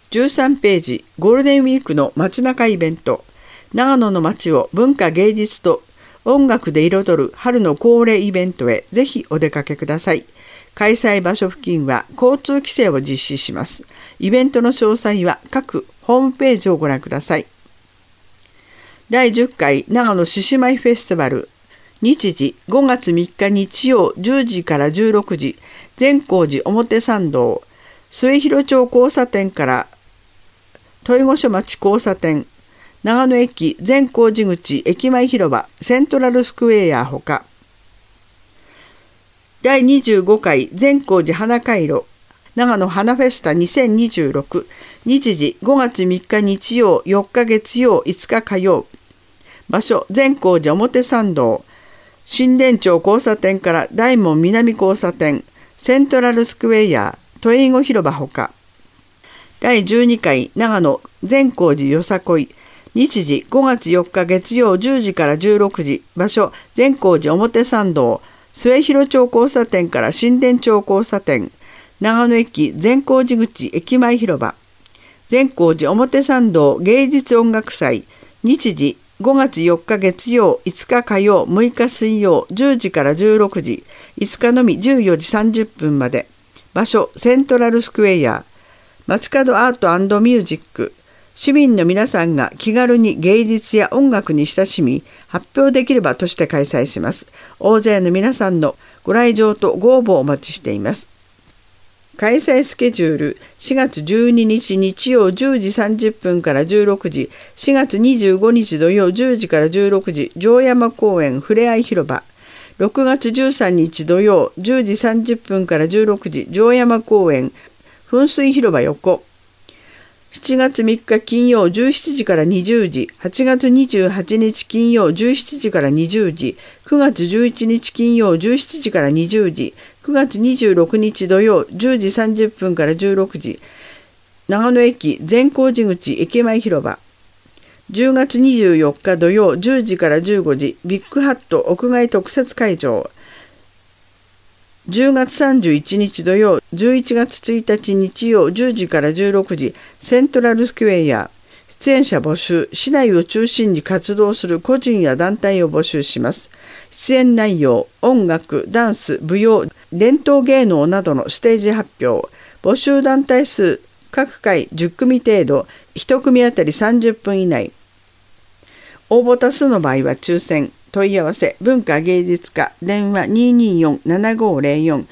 13ページ、ゴールデンウィークの街中イベント。長野の街を文化芸術と音楽で彩る春の恒例イベントへぜひお出かけください。開催場所付近は交通規制を実施します。イベントの詳細は各ホームページをご覧ください。第10回長野獅子舞フェスティバル。日時5月3日日曜10時から16時、善光寺表参道、末広町交差点から豊後所町交差点、長野駅善光寺口駅前広場セントラルスクエアほか、第25回善光寺花回路長野花フェスタ2026、日時5月3日日曜4日月曜5日火曜、場所善光寺表参道、新田町交差点から大門南交差点セントラルスクエア豊後広場ほか、第12回長野善光寺よさこい、日時5月4日月曜10時から16時、場所善光寺表参道、末広町交差点から新田町交差点、長野駅善光寺口駅前広場、善光寺表参道芸術音楽祭、日時5月4日月曜5日火曜6日水曜10時から16時、5日のみ14時30分まで、場所セントラルスクエア、街角アート&ミュージック、市民の皆さんが気軽に芸術や音楽に親しみ発表できる場として開催します。大勢の皆さんのご来場とご応募をお待ちしています。開催スケジュール、4月12日日曜10時30分から16時、4月25日土曜10時から16時、城山公園ふれあい広場、6月13日土曜10時30分から16時、城山公園噴水広場横、7月3日金曜17時から20時、8月28日金曜17時から20時、9月11日金曜17時から20時、9月26日土曜10時30分から16時、長野駅善光寺口駅前広場、10月24日土曜10時から15時、ビッグハット屋外特設会場、10月31日土曜、11月1日日曜10時から16時、セントラルスクエア、出演者募集、市内を中心に活動する個人や団体を募集します。出演内容、音楽、ダンス、舞踊、伝統芸能などのステージ発表、募集団体数、各回10組程度、1組あたり30分以内。応募多数の場合は抽選。問い合わせ文化芸術課電話 224-7504